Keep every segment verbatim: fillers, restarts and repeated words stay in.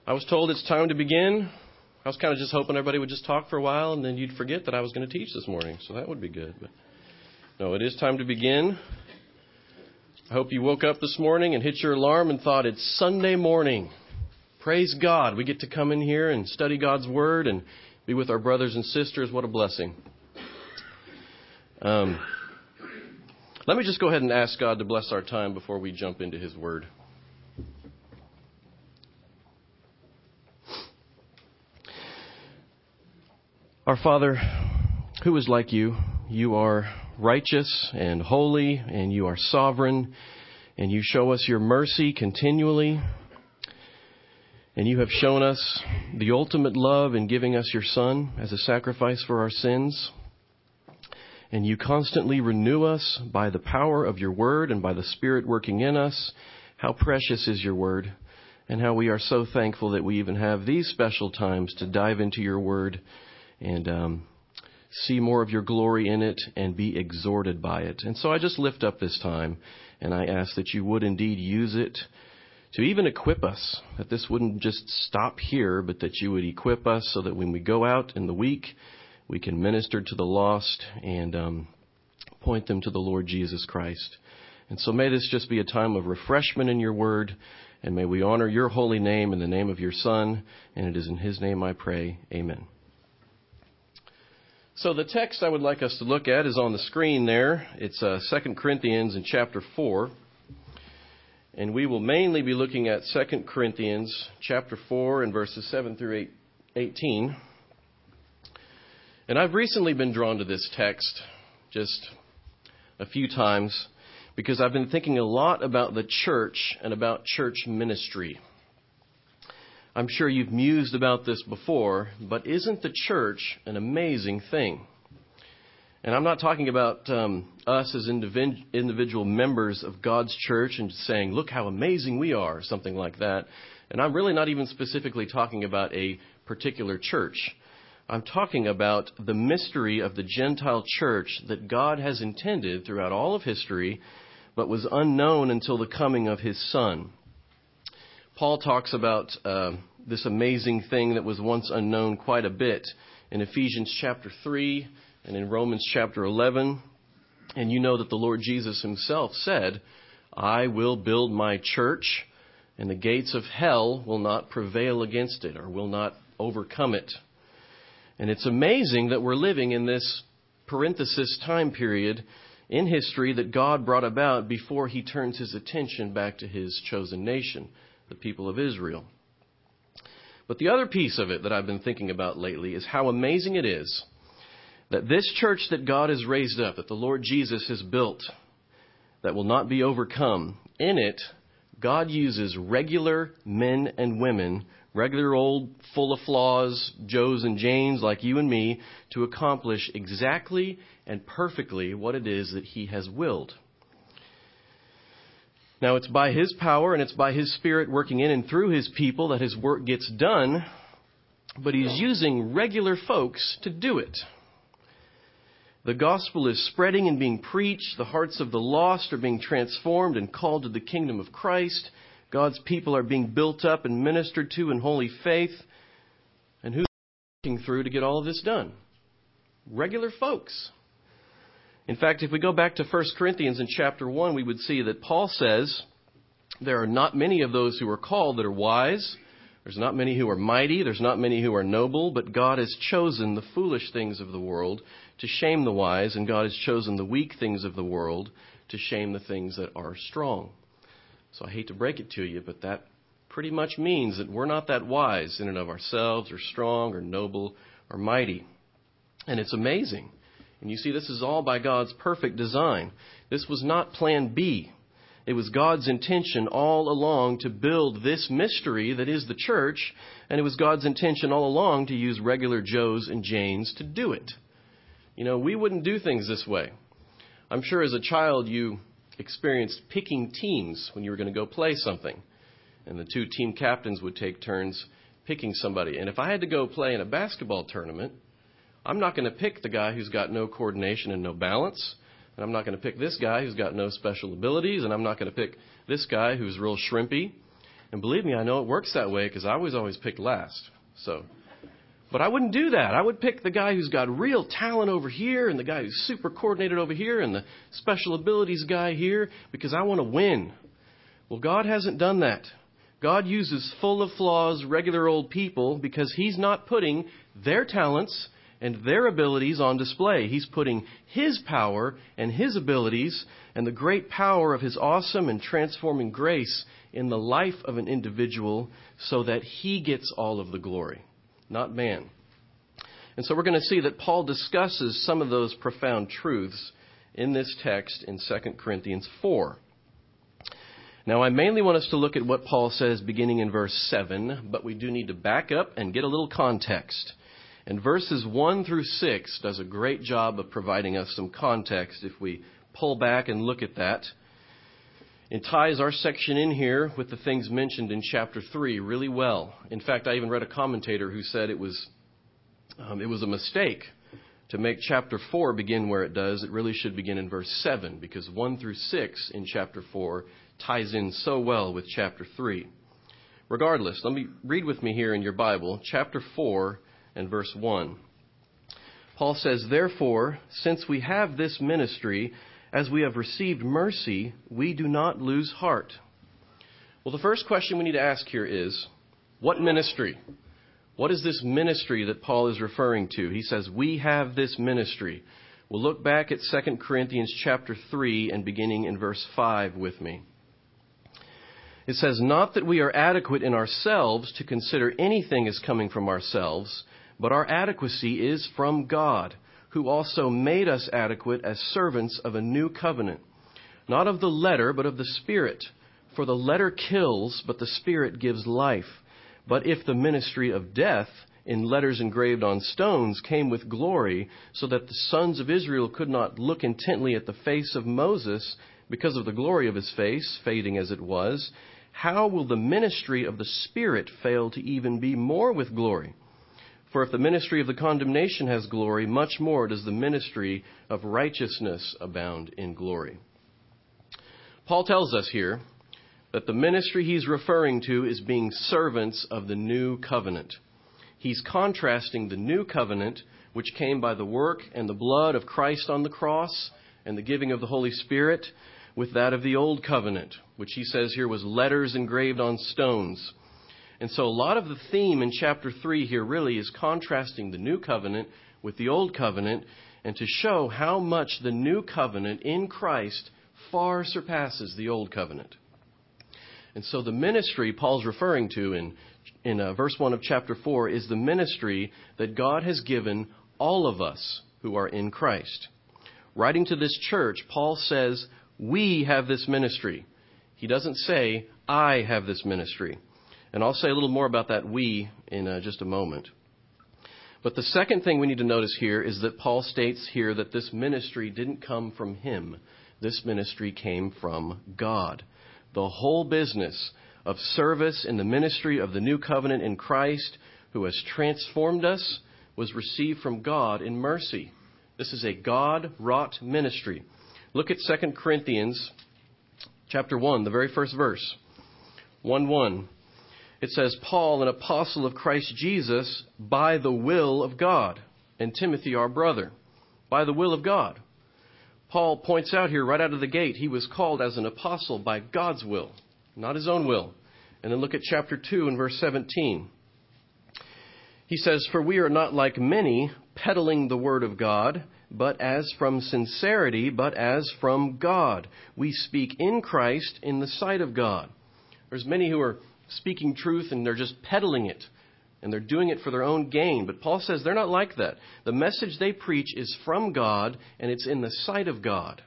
I was told it's time to begin. I was kind of just hoping everybody would just talk for a while and then you'd forget that I was going to teach this morning. So that would be good. But no, it is time to begin. I hope you woke up this morning and hit your alarm and thought it's Sunday morning. Praise God. We get to come in here and study God's Word and be with our brothers and sisters. What a blessing. Um, let me just go ahead and ask God to bless our time before we jump into His Word. Our Father, who is like you? You are righteous and holy, and you are sovereign, and you show us your mercy continually. And you have shown us the ultimate love in giving us your Son as a sacrifice for our sins. And you constantly renew us by the power of your word and by the Spirit working in us. How precious is your word, and how we are so thankful that we even have these special times to dive into your word and um, see more of your glory in it and be exhorted by it. And so I just lift up this time, and I ask that you would indeed use it to even equip us, that this wouldn't just stop here, but that you would equip us so that when we go out in the week, we can minister to the lost and um, point them to the Lord Jesus Christ. And so may this just be a time of refreshment in your word, and may we honor your holy name in the name of your Son, and it is in his name I pray. Amen. So the text I would like us to look at is on the screen there. It's uh, Second Corinthians in chapter four. And we will mainly be looking at Second Corinthians chapter four and verses seven through eighteen. And I've recently been drawn to this text just a few times because I've been thinking a lot about the church and about church ministry. I'm sure you've mused about this before, but isn't the church an amazing thing? And I'm not talking about um, us as individ- individual members of God's church and saying, look how amazing we are, or something like that. And I'm really not even specifically talking about a particular church. I'm talking about the mystery of the Gentile church that God has intended throughout all of history, but was unknown until the coming of his Son. Paul talks about uh, this amazing thing that was once unknown quite a bit in Ephesians chapter three and in Romans chapter eleven. And you know that the Lord Jesus himself said, I will build my church, and the gates of hell will not prevail against it or will not overcome it. And it's amazing that we're living in this parenthesis time period in history that God brought about before he turns his attention back to his chosen nation, the people of Israel. But the other piece of it that I've been thinking about lately is how amazing it is that this church that God has raised up, that the Lord Jesus has built, that will not be overcome, in it, God uses regular men and women, regular old, full of flaws, Joes and Janes like you and me, to accomplish exactly and perfectly what it is that he has willed. Now, it's by his power and it's by his Spirit working in and through his people that his work gets done, but he's using regular folks to do it. The gospel is spreading and being preached. The hearts of the lost are being transformed and called to the kingdom of Christ. God's people are being built up and ministered to in holy faith. And who's working through to get all of this done? Regular folks. In fact, if we go back to First Corinthians in chapter one, we would see that Paul says there are not many of those who are called that are wise. There's not many who are mighty. There's not many who are noble. But God has chosen the foolish things of the world to shame the wise. And God has chosen the weak things of the world to shame the things that are strong. So I hate to break it to you, but that pretty much means that we're not that wise in and of ourselves or strong or noble or mighty. And it's amazing. And you see, this is all by God's perfect design. This was not plan B. It was God's intention all along to build this mystery that is the church. And it was God's intention all along to use regular Joes and Janes to do it. You know, we wouldn't do things this way. I'm sure as a child you experienced picking teams when you were going to go play something. And the two team captains would take turns picking somebody. And if I had to go play in a basketball tournament, I'm not going to pick the guy who's got no coordination and no balance. And I'm not going to pick this guy who's got no special abilities. And I'm not going to pick this guy who's real shrimpy. And believe me, I know it works that way because I was always picked last. So, but I wouldn't do that. I would pick the guy who's got real talent over here and the guy who's super coordinated over here and the special abilities guy here because I want to win. Well, God hasn't done that. God uses full of flaws, regular old people because He's not putting their talents and their abilities on display. He's putting His power and His abilities and the great power of His awesome and transforming grace in the life of an individual so that He gets all of the glory, not man. And so we're going to see that Paul discusses some of those profound truths in this text in Second Corinthians four. Now, I mainly want us to look at what Paul says beginning in verse seven, but we do need to back up and get a little context. And verses one through six does a great job of providing us some context if we pull back and look at that. It ties our section in here with the things mentioned in chapter three really well. In fact, I even read a commentator who said it was um, it was a mistake to make chapter four begin where it does. It really should begin in verse seven because one through six in chapter four ties in so well with chapter three. Regardless, let me read with me here in your Bible, chapter four and verse one. Paul says, "Therefore, since we have this ministry, as we have received mercy, we do not lose heart." Well, the first question we need to ask here is, what ministry? What is this ministry that Paul is referring to? He says, we have this ministry. We'll look back at Second Corinthians chapter three and beginning in verse five with me. It says, "Not that we are adequate in ourselves to consider anything as coming from ourselves, but our adequacy is from God, who also made us adequate as servants of a new covenant, not of the letter, but of the Spirit. For the letter kills, but the Spirit gives life. But if the ministry of death, in letters engraved on stones, came with glory, so that the sons of Israel could not look intently at the face of Moses because of the glory of his face, fading as it was, how will the ministry of the Spirit fail to even be more with glory? For if the ministry of the condemnation has glory, much more does the ministry of righteousness abound in glory." Paul tells us here that the ministry he's referring to is being servants of the new covenant. He's contrasting the new covenant, which came by the work and the blood of Christ on the cross and the giving of the Holy Spirit, with that of the old covenant, which he says here was letters engraved on stones. And so a lot of the theme in chapter three here really is contrasting the new covenant with the old covenant and to show how much the new covenant in Christ far surpasses the old covenant. And so the ministry Paul's referring to in, in uh, verse one of chapter four is the ministry that God has given all of us who are in Christ. Writing to this church, Paul says, we have this ministry. He doesn't say, I have this ministry. And I'll say a little more about that we in uh, just a moment. But the second thing we need to notice here is that Paul states here that this ministry didn't come from him. This ministry came from God. The whole business of service in the ministry of the new covenant in Christ, who has transformed us, was received from God in mercy. This is a God-wrought ministry. Look at Second Corinthians chapter one, the very first verse, one one. It says, "Paul, an apostle of Christ Jesus, by the will of God," and Timothy, our brother, by the will of God. Paul points out here right out of the gate, he was called as an apostle by God's will, not his own will. And then look at chapter two and verse seventeen. He says, "For we are not like many, peddling the word of God, but as from sincerity, but as from God. We speak in Christ in the sight of God." There's many who are speaking truth and they're just peddling it. And they're doing it for their own gain. But Paul says they're not like that. The message they preach is from God, and it's in the sight of God.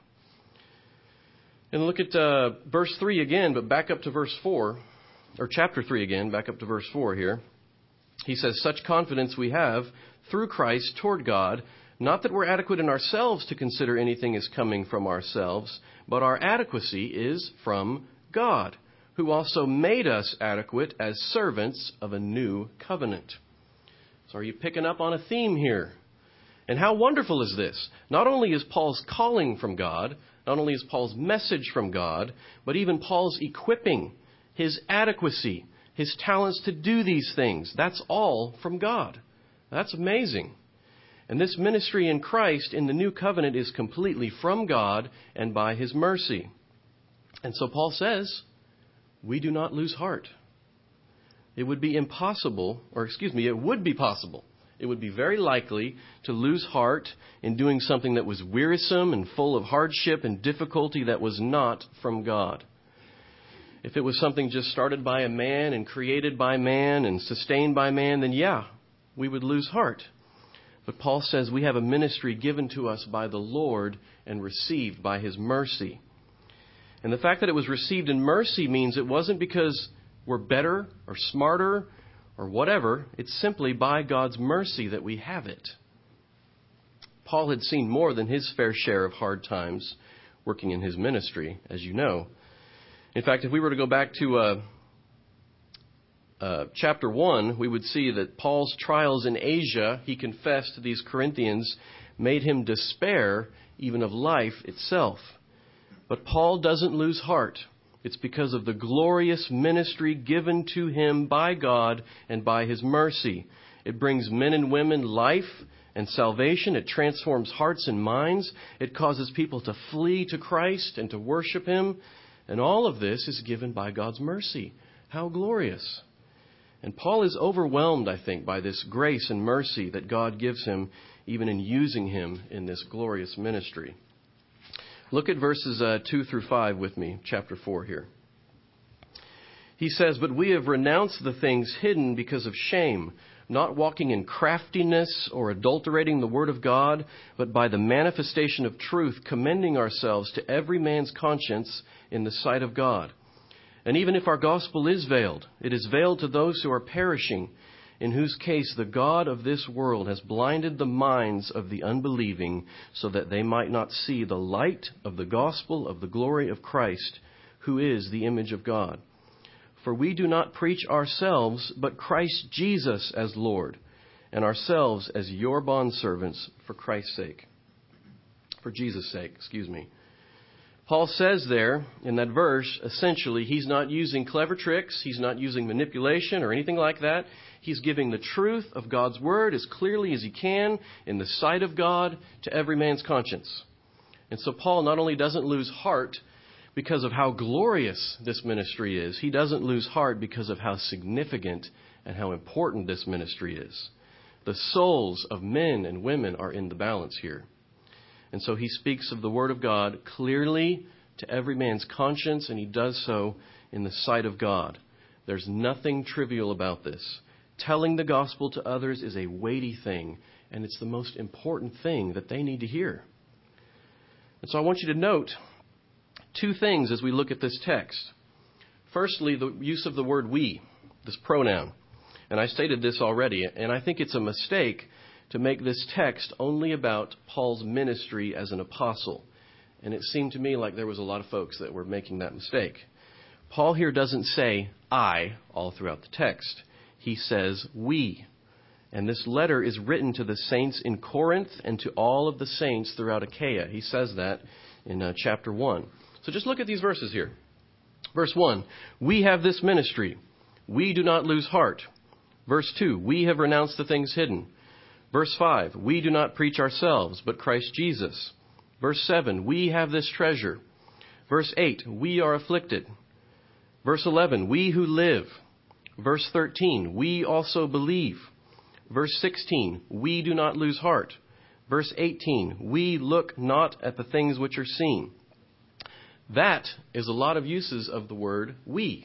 And look at uh, verse three again, but back up to verse four, or chapter three again, back up to verse four here. He says, "Such confidence we have through Christ toward God, not that we're adequate in ourselves to consider anything as coming from ourselves, but our adequacy is from God, who also made us adequate as servants of a new covenant." So are you picking up on a theme here? And how wonderful is this? Not only is Paul's calling from God, not only is Paul's message from God, but even Paul's equipping his adequacy, his talents to do these things. That's all from God. That's amazing. And this ministry in Christ in the new covenant is completely from God and by his mercy. And so Paul says, we do not lose heart. It would be impossible, or excuse me, it would be possible. It would be very likely to lose heart in doing something that was wearisome and full of hardship and difficulty that was not from God. If it was something just started by a man and created by man and sustained by man, then yeah, we would lose heart. But Paul says we have a ministry given to us by the Lord and received by his mercy. And the fact that it was received in mercy means it wasn't because we're better or smarter or whatever. It's simply by God's mercy that we have it. Paul had seen more than his fair share of hard times working in his ministry, as you know. In fact, if we were to go back to uh, uh, chapter one, we would see that Paul's trials in Asia, he confessed to these Corinthians, made him despair even of life itself. But Paul doesn't lose heart. It's because of the glorious ministry given to him by God and by his mercy. It brings men and women life and salvation. It transforms hearts and minds. It causes people to flee to Christ and to worship him. And all of this is given by God's mercy. How glorious. And Paul is overwhelmed, I think, by this grace and mercy that God gives him, even in using him in this glorious ministry. Look at verses uh, two through five with me, chapter four here. He says, "But we have renounced the things hidden because of shame, not walking in craftiness or adulterating the word of God, but by the manifestation of truth, commending ourselves to every man's conscience in the sight of God. And even if our gospel is veiled, it is veiled to those who are perishing, in whose case the God of this world has blinded the minds of the unbelieving, so that they might not see the light of the gospel of the glory of Christ, who is the image of God. For we do not preach ourselves, but Christ Jesus as Lord, and ourselves as your bondservants for Christ's sake." For Jesus' sake, excuse me. Paul says there in that verse, essentially, he's not using clever tricks. He's not using manipulation or anything like that. He's giving the truth of God's word as clearly as he can in the sight of God to every man's conscience. And so Paul not only doesn't lose heart because of how glorious this ministry is, he doesn't lose heart because of how significant and how important this ministry is. The souls of men and women are in the balance here. And so he speaks of the word of God clearly to every man's conscience, and he does so in the sight of God. There's nothing trivial about this. Telling the gospel to others is a weighty thing, and it's the most important thing that they need to hear. And so I want you to note two things as we look at this text. Firstly, the use of the word we, this pronoun. And I stated this already, and I think it's a mistake to make this text only about Paul's ministry as an apostle. And it seemed to me like there was a lot of folks that were making that mistake. Paul here doesn't say I all throughout the text. He says we. And this letter is written to the saints in Corinth and to all of the saints throughout Achaia. He says that in uh, chapter one. So just look at these verses here. Verse one, we have this ministry. We do not lose heart. Verse two, we have renounced the things hidden. Verse five, we do not preach ourselves, but Christ Jesus. Verse seven, we have this treasure. Verse eight, we are afflicted. Verse eleven, we who live. Verse thirteen, we also believe. Verse sixteen, we do not lose heart. Verse eighteen, we look not at the things which are seen. That is a lot of uses of the word we.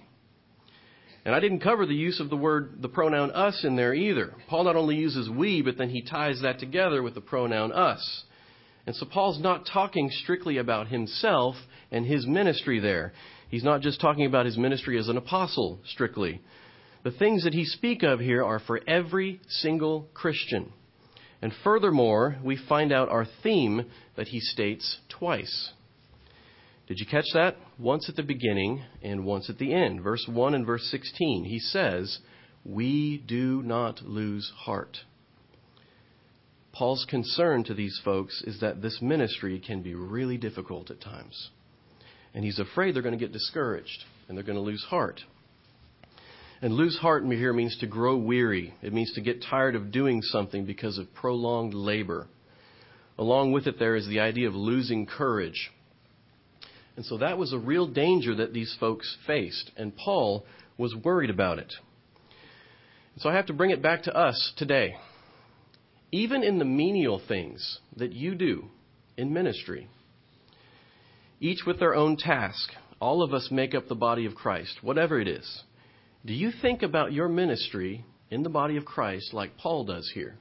And I didn't cover the use of the word, the pronoun us in there either. Paul not only uses we, but then he ties that together with the pronoun us. And so Paul's not talking strictly about himself and his ministry there. He's not just talking about his ministry as an apostle strictly. The things that he speaks of here are for every single Christian. And furthermore, we find out our theme that he states twice. Did you catch that? Once at the beginning and once at the end. Verse one and verse sixteen. He says, we do not lose heart. Paul's concern to these folks is that this ministry can be really difficult at times. And he's afraid they're going to get discouraged and they're going to lose heart. And lose heart here means to grow weary. It means to get tired of doing something because of prolonged labor. Along with it, there is the idea of losing courage. And so that was a real danger that these folks faced, and Paul was worried about it. So I have to bring it back to us today. Even in the menial things that you do in ministry, each with their own task, all of us make up the body of Christ, whatever it is. Do you think about your ministry in the body of Christ like Paul does here?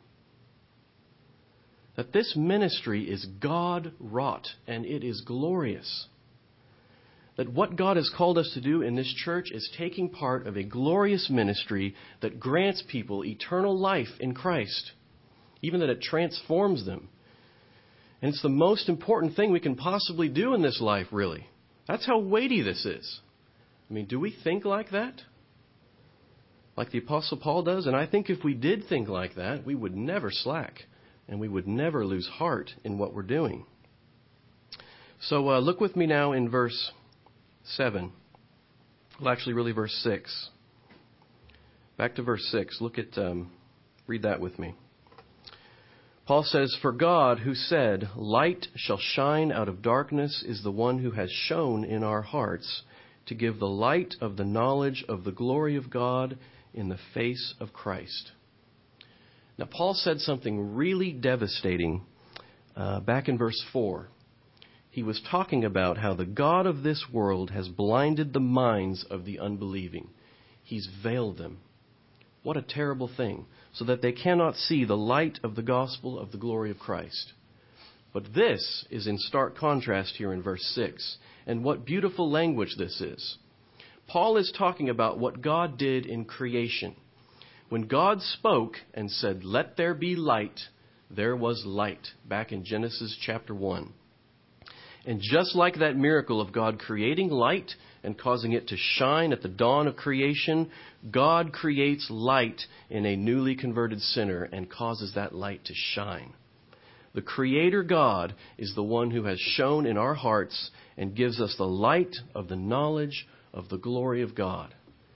That this ministry is God-wrought and it is glorious. That what God has called us to do in this church is taking part of a glorious ministry that grants people eternal life in Christ, even that it transforms them. And it's the most important thing we can possibly do in this life, really. That's how weighty this is. I mean, do we think like that? Like the Apostle Paul does? And I think if we did think like that, we would never slack and we would never lose heart in what we're doing. So uh, look with me now in verse seven. Well, actually, really verse six. Back to verse six. Look at, um, read that with me. Paul says, "For God, who said, 'Light shall shine out of darkness,' is the one who has shone in our hearts to give the light of the knowledge of the glory of God in the face of Christ." Now, Paul said something really devastating uh, back in verse four. He was talking about how the God of this world has blinded the minds of the unbelieving. He's veiled them. What a terrible thing. So that they cannot see the light of the gospel of the glory of Christ. But this is in stark contrast here in verse six. And what beautiful language this is. Paul is talking about what God did in creation. When God spoke and said, "Let there be light," there was light. Back in Genesis chapter one. And just like that miracle of God creating light and causing it to shine at the dawn of creation, God creates light in a newly converted sinner and causes that light to shine. The Creator God is the one who has shone in our hearts and gives us the light of the knowledge of the glory of God.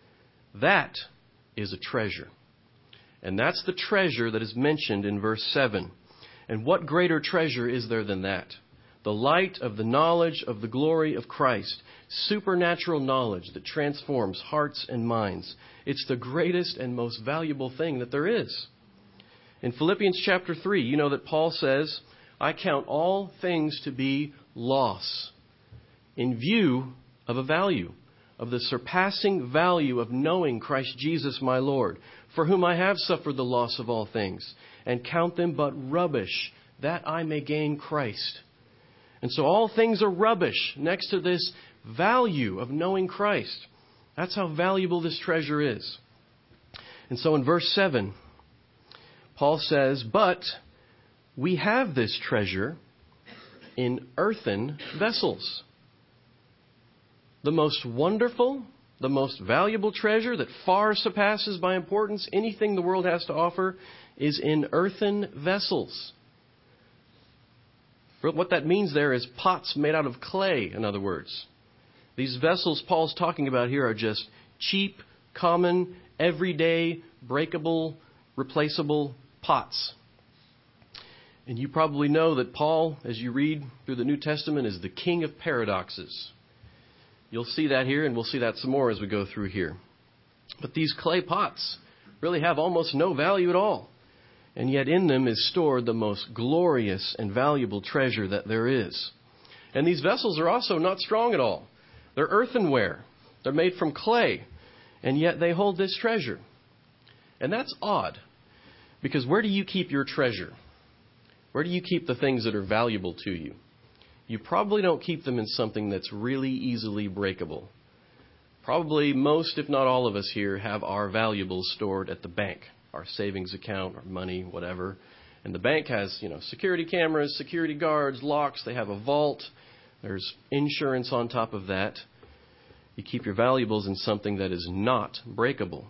That is a treasure. And that's the treasure that is mentioned in verse seven. And what greater treasure is there than that? The light of the knowledge of the glory of Christ. Supernatural knowledge that transforms hearts and minds. It's the greatest and most valuable thing that there is. In Philippians chapter three, you know that Paul says, "I count all things to be loss," in view of a value, of the surpassing value of knowing Christ Jesus my Lord, for whom I have suffered the loss of all things, and count them but rubbish, that I may gain Christ. And so all things are rubbish next to this value of knowing Christ. That's how valuable this treasure is. And so in verse seven, Paul says, "But we have this treasure in earthen vessels." The most wonderful, the most valuable treasure that far surpasses by importance anything the world has to offer is in earthen vessels. What that means there is pots made out of clay, in other words. These vessels Paul's talking about here are just cheap, common, everyday, breakable, replaceable pots. And you probably know that Paul, as you read through the New Testament, is the king of paradoxes. You'll see that here, and we'll see that some more as we go through here. But these clay pots really have almost no value at all. And yet in them is stored the most glorious and valuable treasure that there is. And these vessels are also not strong at all. They're earthenware. They're made from clay. And yet they hold this treasure. And that's odd. Because where do you keep your treasure? Where do you keep the things that are valuable to you? You probably don't keep them in something that's really easily breakable. Probably most, if not all of us here, have our valuables stored at the bank. Our savings account, our money, whatever. And the bank has, you know, security cameras, security guards, locks. They have a vault. There's insurance on top of that. You keep your valuables in something that is not breakable.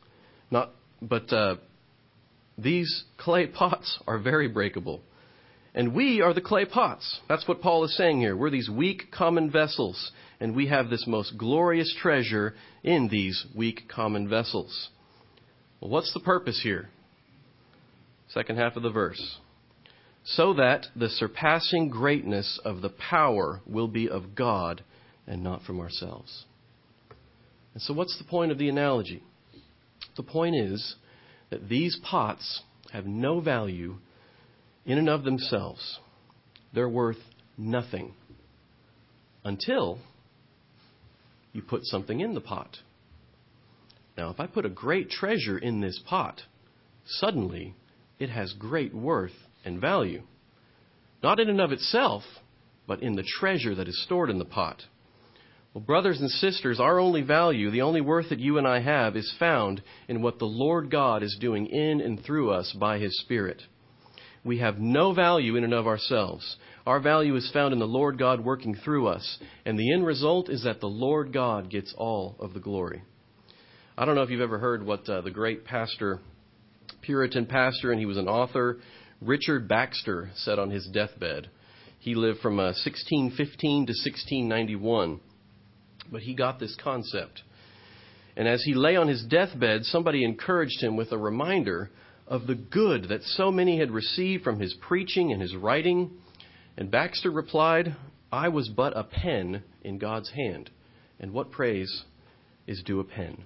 Not, but uh, these clay pots are very breakable. And we are the clay pots. That's what Paul is saying here. We're these weak common vessels, and we have this most glorious treasure in these weak common vessels. Well, what's the purpose here? Second half of the verse. So that the surpassing greatness of the power will be of God and not from ourselves. And so what's the point of the analogy? The point is that these pots have no value in and of themselves. They're worth nothing until you put something in the pot. Now, if I put a great treasure in this pot, suddenly it has great worth and value. Not in and of itself, but in the treasure that is stored in the pot. Well, brothers and sisters, our only value, the only worth that you and I have, is found in what the Lord God is doing in and through us by His Spirit. We have no value in and of ourselves. Our value is found in the Lord God working through us. And the end result is that the Lord God gets all of the glory. I don't know if you've ever heard what uh, the great pastor, Puritan pastor, and he was an author, Richard Baxter, said on his deathbed. He lived from uh, sixteen fifteen to sixteen ninety-one. But he got this concept. And as he lay on his deathbed, somebody encouraged him with a reminder of the good that so many had received from his preaching and his writing. And Baxter replied, I was but a pen in God's hand. And what praise is due a pen?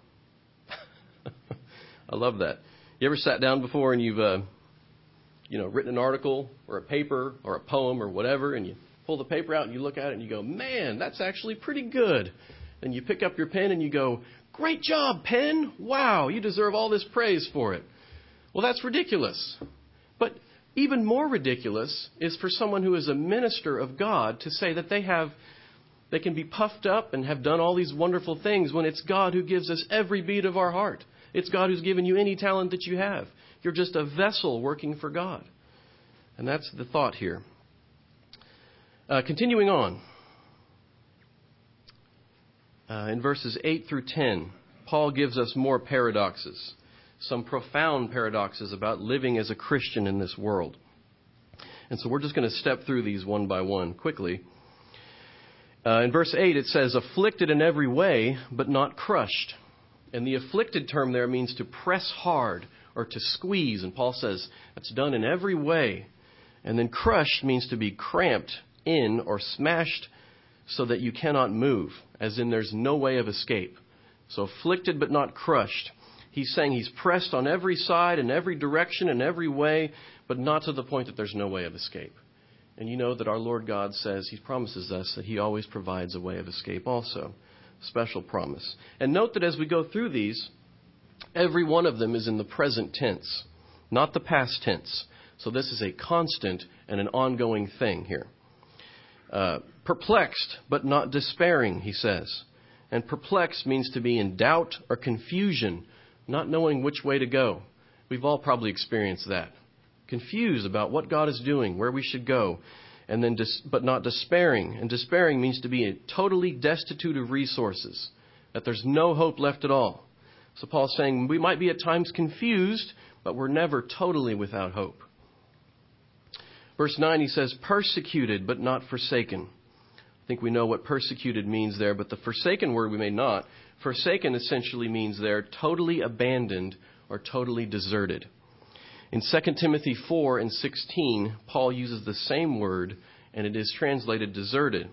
I love that. You ever sat down before and you've, uh, you know, written an article or a paper or a poem or whatever, and you pull the paper out and you look at it and you go, man, that's actually pretty good. And you pick up your pen and you go, great job, pen. Wow, you deserve all this praise for it. Well, that's ridiculous. But even more ridiculous is for someone who is a minister of God to say that they have, they can be puffed up and have done all these wonderful things when it's God who gives us every beat of our heart. It's God who's given you any talent that you have. You're just a vessel working for God. And that's the thought here. Uh, continuing on. Uh, in verses eight through ten, Paul gives us more paradoxes. Some profound paradoxes about living as a Christian in this world. And so we're just going to step through these one by one quickly. Uh, in verse eight, it says, afflicted in every way, but not crushed. And the afflicted term there means to press hard or to squeeze. And Paul says that's done in every way. And then crushed means to be cramped in or smashed so that you cannot move, as in there's no way of escape. So afflicted but not crushed. He's saying he's pressed on every side, in every direction, in every way, but not to the point that there's no way of escape. And you know that our Lord God says, He promises us that He always provides a way of escape also. Special promise. And note that as we go through these, every one of them is in the present tense, not the past tense. So this is a constant and an ongoing thing here. Uh, perplexed, but not despairing, he says. And perplexed means to be in doubt or confusion, not knowing which way to go. We've all probably experienced that. Confused about what God is doing, where we should go. And then, dis- but not despairing. And despairing means to be totally destitute of resources, that there's no hope left at all. So Paul's saying we might be at times confused, but we're never totally without hope. Verse nine, he says, persecuted but not forsaken. I think we know what persecuted means there, but the forsaken word we may not. Forsaken essentially means there totally abandoned or totally deserted. In Second Timothy four and sixteen, Paul uses the same word, and it is translated deserted.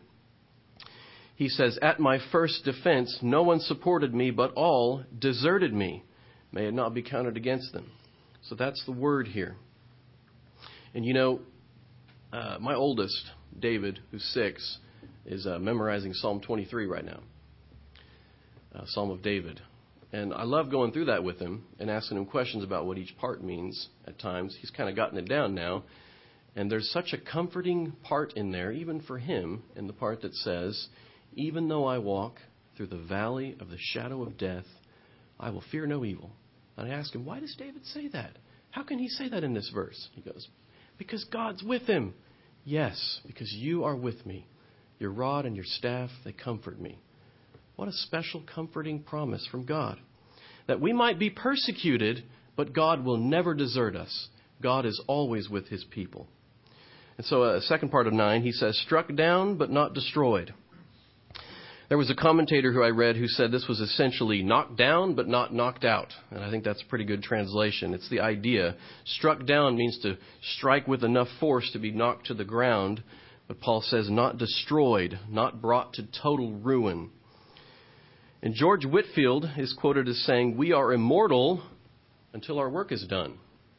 He says, at my first defense, no one supported me, but all deserted me. May it not be counted against them. So that's the word here. And you know, uh, my oldest, David, who's six, is uh, memorizing Psalm twenty-three right now. Uh, Psalm of David. And I love going through that with him and asking him questions about what each part means at times. He's kind of gotten it down now. And there's such a comforting part in there, even for him, in the part that says, even though I walk through the valley of the shadow of death, I will fear no evil. And I ask him, why does David say that? How can he say that in this verse? He goes, because God's with him. Yes, because you are with me. Your rod and your staff, they comfort me. What a special comforting promise from God. That we might be persecuted, but God will never desert us. God is always with His people. And so, uh, second part of nine, he says, struck down but not destroyed. There was a commentator who I read who said this was essentially knocked down but not knocked out. And I think that's a pretty good translation. It's the idea. Struck down means to strike with enough force to be knocked to the ground. But Paul says not destroyed, not brought to total ruin. And George Whitefield is quoted as saying, we are immortal until our work is done.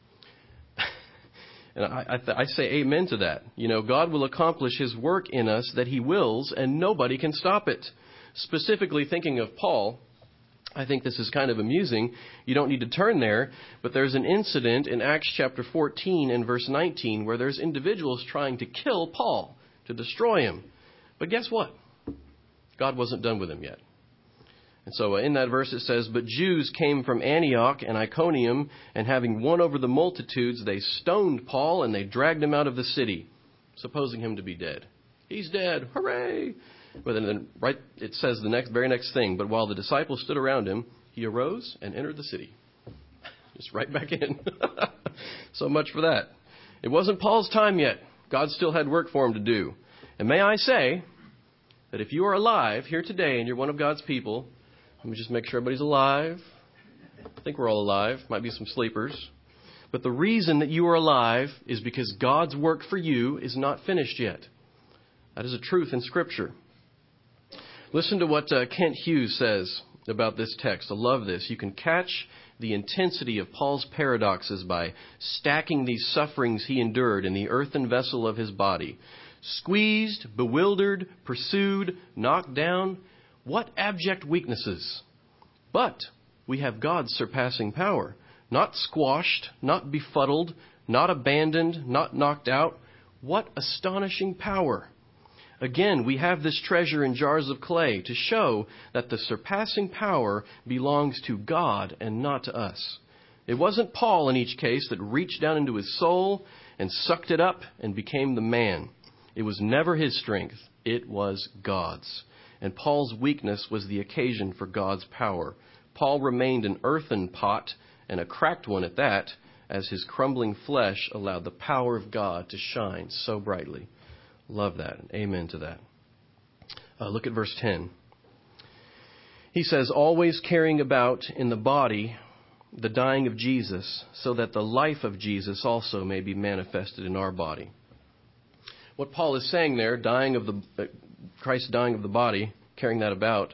And I, I, th- I say amen to that. You know, God will accomplish his work in us that he wills, and nobody can stop it. Specifically thinking of Paul, I think this is kind of amusing. You don't need to turn there, but there's an incident in Acts chapter fourteen and verse nineteen where there's individuals trying to kill Paul, to destroy him. But guess what? God wasn't done with him yet. And so in that verse it says, but Jews came from Antioch and Iconium, and having won over the multitudes, they stoned Paul and they dragged him out of the city, supposing him to be dead. He's dead. Hooray! But then right, it says the next, very next thing, but while the disciples stood around him, he arose and entered the city. Just right back in. So much for that. It wasn't Paul's time yet. God still had work for him to do. And may I say that if you are alive here today and you're one of God's people, let me just make sure everybody's alive. I think we're all alive. Might be some sleepers. But the reason that you are alive is because God's work for you is not finished yet. That is a truth in Scripture. Listen to what uh, Kent Hughes says about this text. I love this. You can catch the intensity of Paul's paradoxes by stacking these sufferings he endured in the earthen vessel of his body. Squeezed, bewildered, pursued, knocked down. What abject weaknesses! But we have God's surpassing power. Not squashed, not befuddled, not abandoned, not knocked out. What astonishing power! Again, we have this treasure in jars of clay to show that the surpassing power belongs to God and not to us. It wasn't Paul in each case that reached down into his soul and sucked it up and became the man. It was never his strength. It was God's. And Paul's weakness was the occasion for God's power. Paul remained an earthen pot, and a cracked one at that, as his crumbling flesh allowed the power of God to shine so brightly. Love that. Amen to that. Uh, look at verse ten. He says, always carrying about in the body the dying of Jesus, so that the life of Jesus also may be manifested in our body. What Paul is saying there, dying of the uh, Christ dying of the body, carrying that about,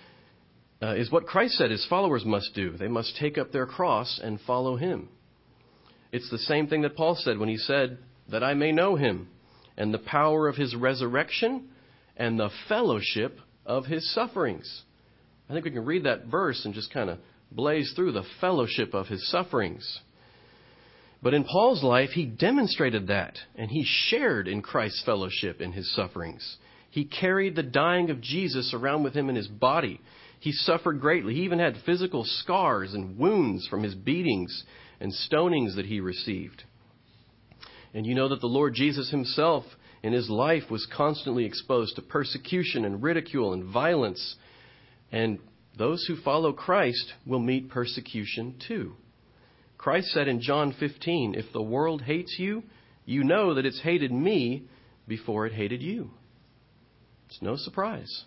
uh, is what Christ said his followers must do. They must take up their cross and follow him. It's the same thing that Paul said when he said, that I may know him, and the power of his resurrection, and the fellowship of his sufferings. I think we can read that verse and just kind of blaze through the fellowship of his sufferings. But in Paul's life, he demonstrated that, and he shared in Christ's fellowship in his sufferings. He carried the dying of Jesus around with him in his body. He suffered greatly. He even had physical scars and wounds from his beatings and stonings that he received. And you know that the Lord Jesus himself in his life was constantly exposed to persecution and ridicule and violence. And those who follow Christ will meet persecution too. Christ said in John fifteen, if the world hates you, you know that it's hated me before it hated you. It's no surprise.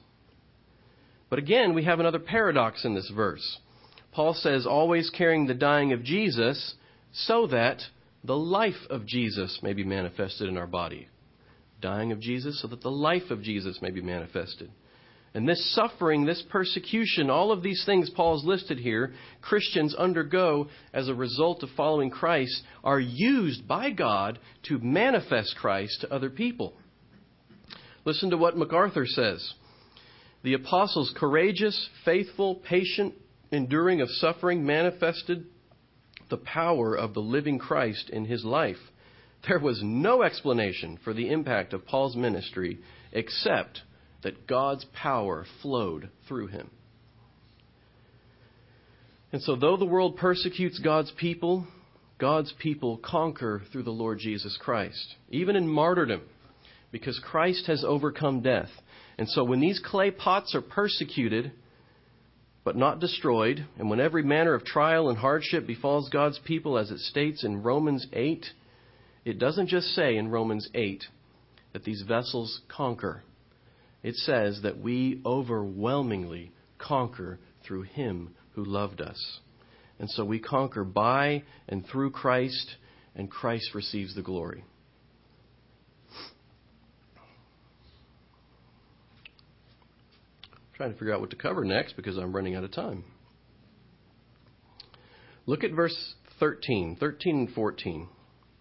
But again, we have another paradox in this verse. Paul says, always carrying the dying of Jesus, so that the life of Jesus may be manifested in our body. Dying of Jesus, so that the life of Jesus may be manifested. And this suffering, this persecution, all of these things Paul has listed here, Christians undergo as a result of following Christ, are used by God to manifest Christ to other people. Listen to what MacArthur says. The apostles' courageous, faithful, patient, enduring of suffering manifested the power of the living Christ in his life. There was no explanation for the impact of Paul's ministry except that God's power flowed through him. And so though the world persecutes God's people, God's people conquer through the Lord Jesus Christ, even in martyrdom, because Christ has overcome death. And so when these clay pots are persecuted, but not destroyed, and when every manner of trial and hardship befalls God's people, as it states in Romans eight, it doesn't just say in Romans eight that these vessels conquer. It says that we overwhelmingly conquer through Him who loved us. And so we conquer by and through Christ, and Christ receives the glory. I'm trying to figure out what to cover next because I'm running out of time. Look at verse thirteen, thirteen and fourteen.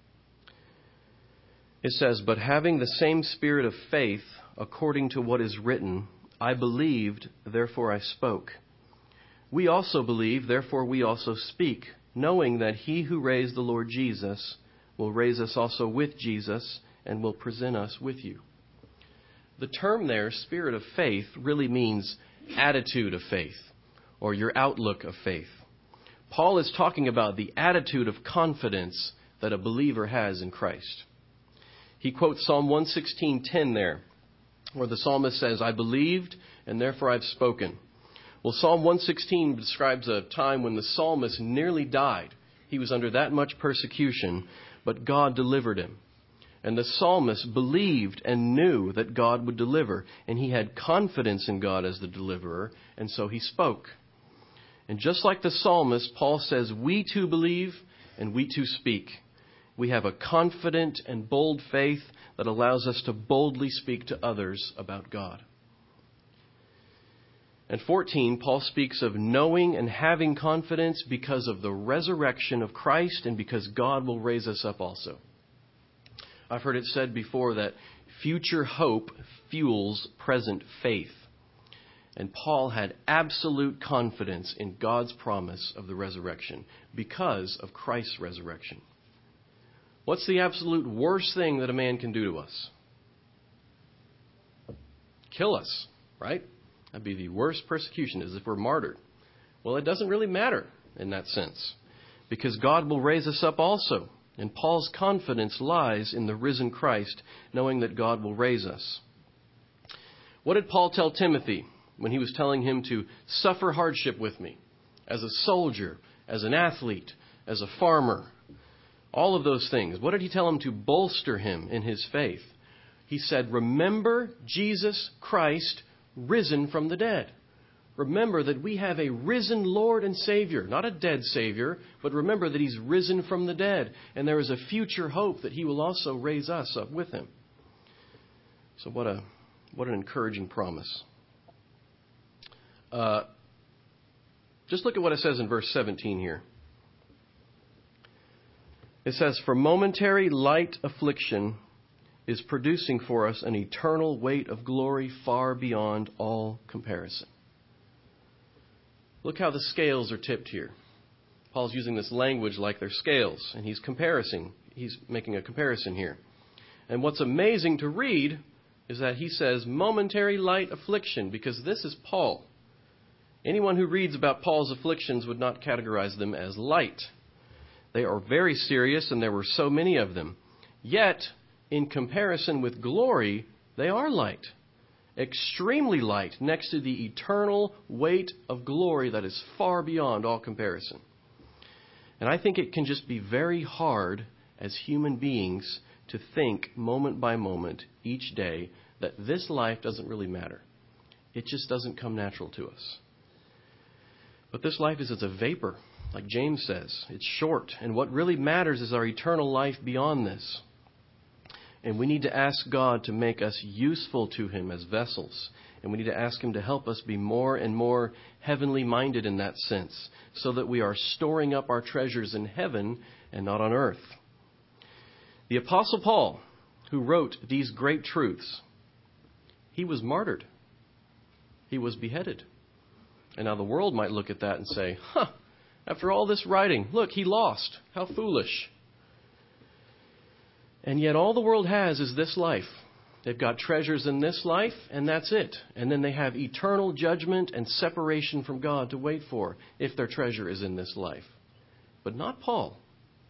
It says, "But having the same spirit of faith, according to what is written, I believed, therefore I spoke. We also believe, therefore we also speak, knowing that He who raised the Lord Jesus will raise us also with Jesus and will present us with you." The term there, spirit of faith, really means attitude of faith or your outlook of faith. Paul is talking about the attitude of confidence that a believer has in Christ. He quotes Psalm one sixteen ten there, where the psalmist says, "I believed, and therefore I've spoken." Well, Psalm one sixteen describes a time when the psalmist nearly died. He was under that much persecution, but God delivered him. And the psalmist believed and knew that God would deliver, and he had confidence in God as the deliverer, and so he spoke. And just like the psalmist, Paul says, we too believe and we too speak. We have a confident and bold faith that allows us to boldly speak to others about God. And fourteen, Paul speaks of knowing and having confidence because of the resurrection of Christ and because God will raise us up also. I've heard it said before that future hope fuels present faith. And Paul had absolute confidence in God's promise of the resurrection because of Christ's resurrection. What's the absolute worst thing that a man can do to us? Kill us, right? That'd be the worst persecution, is if we're martyred. Well, it doesn't really matter in that sense, because God will raise us up also. And Paul's confidence lies in the risen Christ, knowing that God will raise us. What did Paul tell Timothy when he was telling him to suffer hardship with me? As a soldier, as an athlete, as a farmer, all of those things. What did he tell him to bolster him in his faith? He said, remember Jesus Christ risen from the dead. Remember that we have a risen Lord and Savior, not a dead Savior, but remember that He's risen from the dead. And there is a future hope that He will also raise us up with Him. So what a what an encouraging promise. Uh, just look at what it says in verse seventeen here. It says, for momentary light affliction is producing for us an eternal weight of glory far beyond all comparison. Look how the scales are tipped here. Paul's using this language like they're scales, and he's comparing. He's making a comparison here. And what's amazing to read is that he says momentary light affliction, because this is Paul. Anyone who reads about Paul's afflictions would not categorize them as light. They are very serious, and there were so many of them. Yet, in comparison with glory, they are light. Extremely light next to the eternal weight of glory that is far beyond all comparison. And I think it can just be very hard as human beings to think moment by moment each day that this life doesn't really matter. It just doesn't come natural to us. But this life is as a vapor, like James says. It's short, and what really matters is our eternal life beyond this. And we need to ask God to make us useful to Him as vessels. And we need to ask Him to help us be more and more heavenly minded in that sense, so that we are storing up our treasures in heaven and not on earth. The Apostle Paul, who wrote these great truths, he was martyred. He was beheaded. And now the world might look at that and say, huh, after all this writing, look, he lost. How foolish. And yet all the world has is this life. They've got treasures in this life, and that's it. And then they have eternal judgment and separation from God to wait for if their treasure is in this life. But not Paul.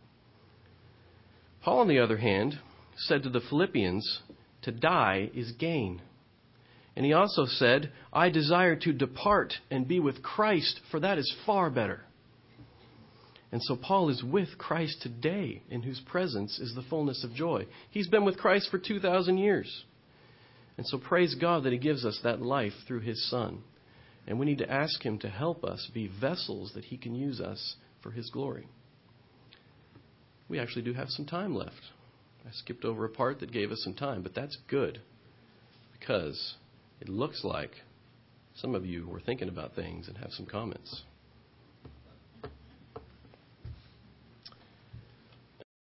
Paul, on the other hand, said to the Philippians, to die is gain. And he also said, I desire to depart and be with Christ, for that is far better. And so Paul is with Christ today, in whose presence is the fullness of joy. He's been with Christ for two thousand years. And so praise God that he gives us that life through his Son. And we need to ask him to help us be vessels that he can use us for his glory. We actually do have some time left. I skipped over a part that gave us some time, but that's good, because it looks like some of you were thinking about things and have some comments.